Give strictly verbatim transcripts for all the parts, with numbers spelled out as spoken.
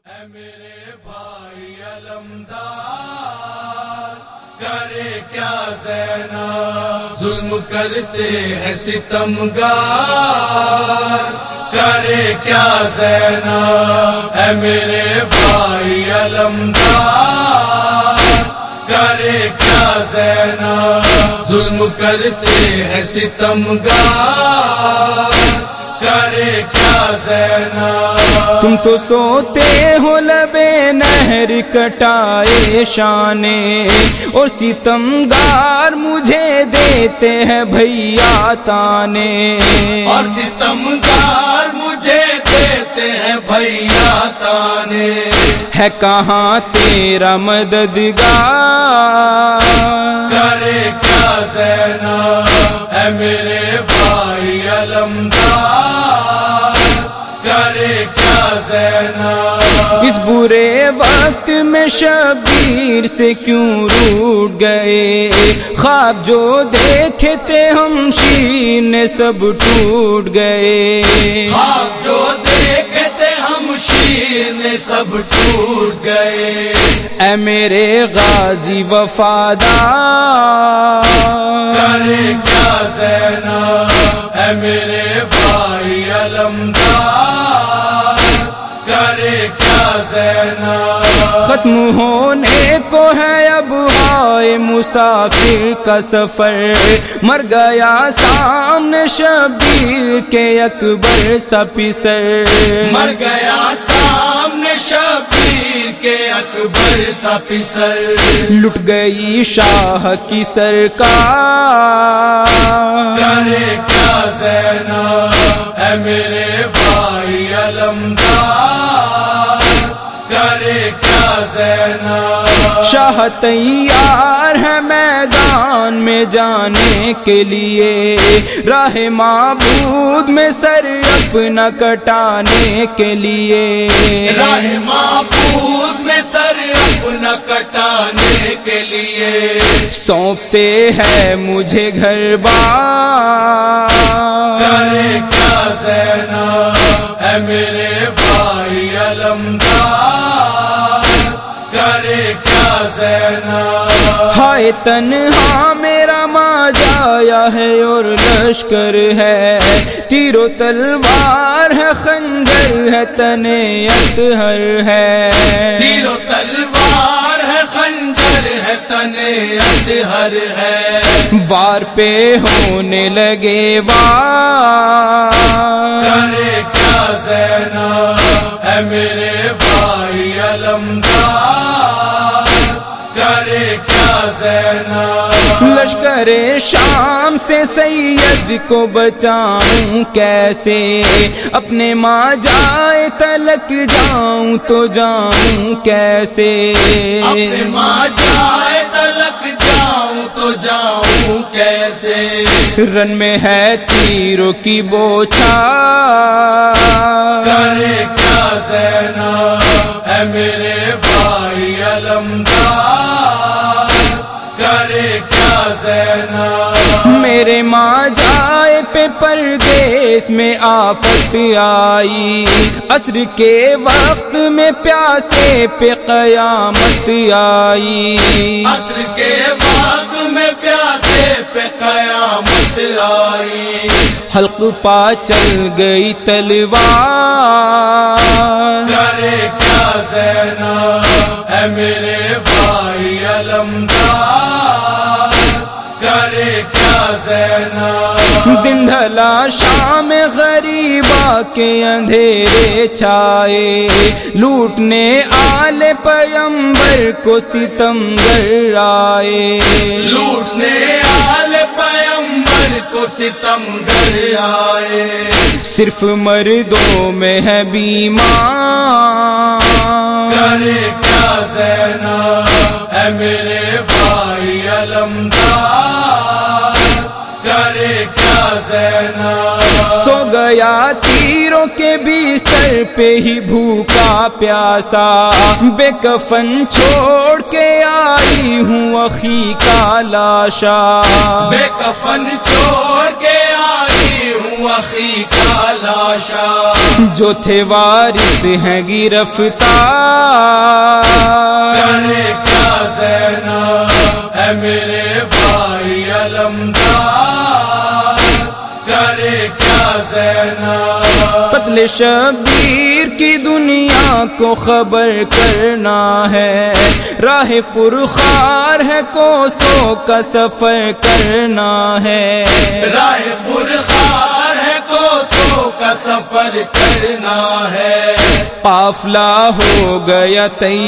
اے میرے بھائی علمدار کرے کیا زینب، ظلم کرتے ہیں ستمگار کرے کیا زینب، اے میرے بھائی علمدار کرے کیا زینب، ظلم کرتے ہیں ستمگار کرے کیا زینب۔ تم تو سوتے ہو لبے نہر کٹائے شانے، اور ستمگار مجھے دیتے ہیں بھیا تانے، اور ستمگار مجھے دیتے ہیں بھیا تانے، ہے کہاں تیرا مددگار کرے کیا زینب، اے میرے بھائی علمدار کرے کیا زینب۔ اس برے وقت میں شبیر سے کیوں روٹ گئے، خواب جو دیکھے تھے ہم شیر نے سب ٹوٹ گئے، خواب جو دیکھے تھے ہم شیر نے سب ٹوٹ گئے، اے میرے غازی وفادار کرے کیا زینب، اے میرے بھائی علمدار کرے کیا زینب۔ ختم ہونے کو ہے اب ہائے مسافر کا سفر، مر گیا سامنے شبیر کے اکبر سا پسر، مر گیا سامنے شبیر کے اکبر سا پسر، لٹ گئی شاہ کی سرکار کرے کیا زینب، اے میرے بھائی علمدار کرے کیا زینب۔ شاہ تیار ہے میدان میں جانے کے لیے، راہ معبود میں سر اپنا کٹانے کے لیے، راہ معبود میں سر اپنا کٹانے کے لیے، سونپتے ہیں مجھے گھر بار کرے کیا زینب، اے میرے بھائی علمدار کرے کیا زینب۔ ہائے تنہا میرا ماں جایا ہے اور لشکر ہے، تیر و تلوار ہے خنجر ہے تنے اطہر ہے، تیر و تلوار ہے خنجر ہے تنے اطہر ہے، وار پہ ہونے لگے وار کرے کیا زینب، اے میرے بھائی علمدار کرے کیا زینب۔ لشکر شام سے سید کو بچاؤں کیسے، اپنے ماں جائے تلک جاؤں تو جاؤں کیسے، اپنے ماں جائے تلک جاؤں تو جاؤں کیسے، رن میں ہے تیروں کی بوچھار کرے کیا زینب، اے میرے بھائی علمدار کرے کیا زینب۔ میرے ماں جائے پہ پردیس میں آفت آئی، عصر کے وقت میں پیاسے پہ قیامت آئی، عصر کے وقت میں پیاسے پہ قیامت آئی، حلق پا چل گئی تلوار کرے کیا زینب، اے میرے بھائی علمدار کرے کیا زینب۔ دن ڈھلا شام غریبا کے اندھیرے چھائے، لوٹنے آل پیمبر کو ستمگر آئے، لوٹنے آل پیمبر کو ستمگر آئے، صرف مردوں میں ہے بیمار کرے کیا زینب، اے میرے بھائی علمدار کرے کیا زینب۔ سو گیا تیروں کے بستر پہ ہی بھوکا پیاسا، بے کفن چھوڑ کے آئی ہوں اخی کا لاشا، بے کفن چھوڑ کے آئی ہوں اخی کا لاشا، جو تھے وارث ہیں گرفتار، کرے کیا زینب اے میرے بھائی علمدار، کرے کیا زینب۔ قتل شبیر کی دنیا کو خبر کرنا ہے، راہ پرخار ہے کوسوں کا سفر کرنا ہے، راہ پرخار ہے کوسوں کا سفر کرنا ہے، قافلہ ہو گیا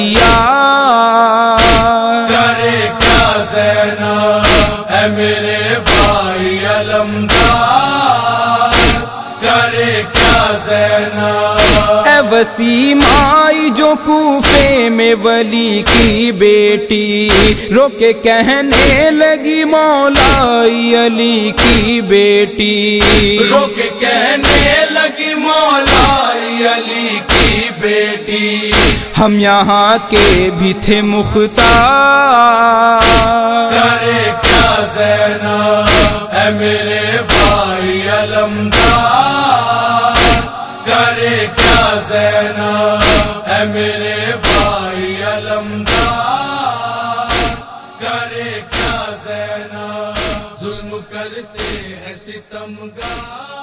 تیار، کرے کیا زینب اے میرے بھائی علمدار، کرے کیا زینب۔ اے وسیم آئی جو کوفے میں ولی کی بیٹی، رو کے کہنے لگی مولائی علی کی بیٹی، رو کے کہنے لگی مولائی علی کی بیٹی، ہم یہاں کے بھی تھے مختار، کرے کیا زینب اے میرے بھائی علمدار، کرے کیا زینب اے میرے بھائی علمدار، کرے کیا زینب۔ ظلم کرتے ہیں ستمگار،